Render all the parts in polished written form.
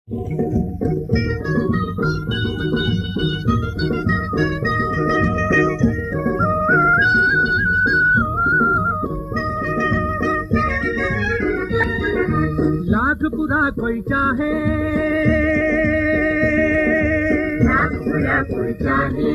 लाख बुरा कोई चाहे, लाख बुरा कोई चाहे,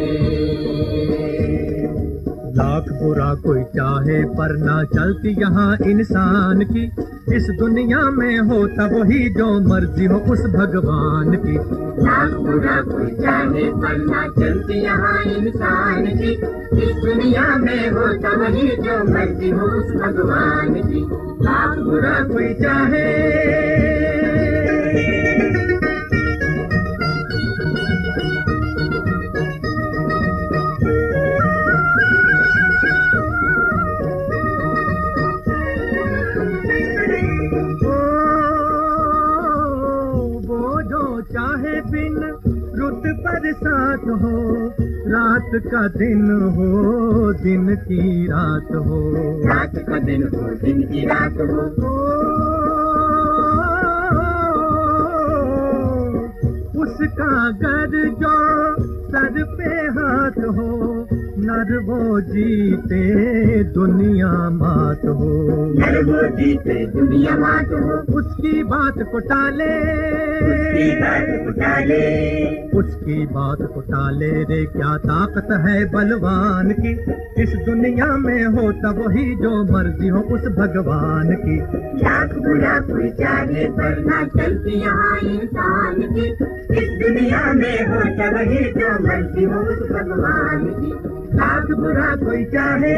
लाख बुरा कोई चाहे पर ना चलती यहाँ इंसान की। इस दुनिया में होता वही जो मर्जी हो उस भगवान की। लाख बुरा कोई चाहे पर ना चलती यहाँ इंसान की। इस दुनिया में होता वही जो मर्जी हो उस भगवान की। लाख बुरा कोई चाहे, चाहे बिन रुत बरसात हो, रात का दिन हो दिन की रात हो, रात का दिन हो दिन की रात हो। उसका घर जो सर पे हाथ हो, नर वो जीते दुनिया मात हो, नर वो जीते दुनिया मात हो। उसकी बात को टाले, उसकी बात को टाले, उसकी बात को टाले रे क्या ताकत है बलवान की। इस दुनिया में होता वही जो मर्जी हो उस भगवान की। लाख बुरा कोई चाहे पर ना चलती यहाँ इंसान की। इस दुनिया में होता वही जो मर्जी हो उस भगवान की। लाख बुरा कोई चाहे,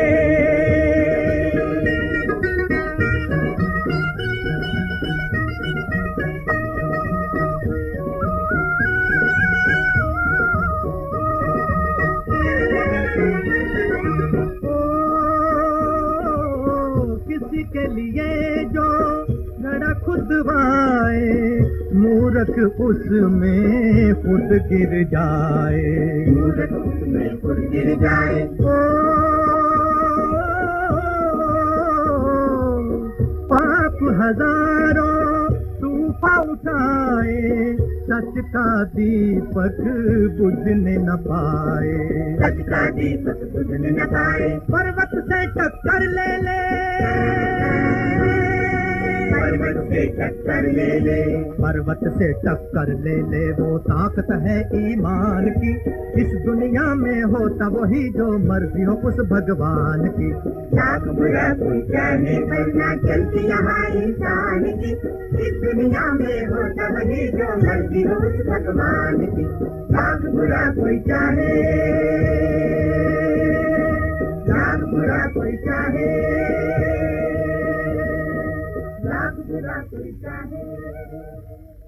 किसी के लिए जो घड़ा खुदवाए, मूर्ख उसमें खुद गिर जाए, मूर्ख उसमें खुद गिर जाए। पाप हजारों तूफान उठाए, सच का दीपक बुझने न पाए, सच का दीपक बुझने न पाए। पर्वत से टक्कर ले ले, पर्वत से टक्कर ले ले, पर्वत से टक्कर ले ले, वो ताकत है ईमान की। इस दुनिया में होता वही जो मर्जी हो उस भगवान की। लाख बुरा कोई चाहे पर ना चलती यहाँ इंसान की। इस दुनिया में होता वही जो मर्जी हो उस भगवान की। लाख बुरा कोई चाहे, लाख बुरा कोई चाहे, लाख बुरा कोई चाहे।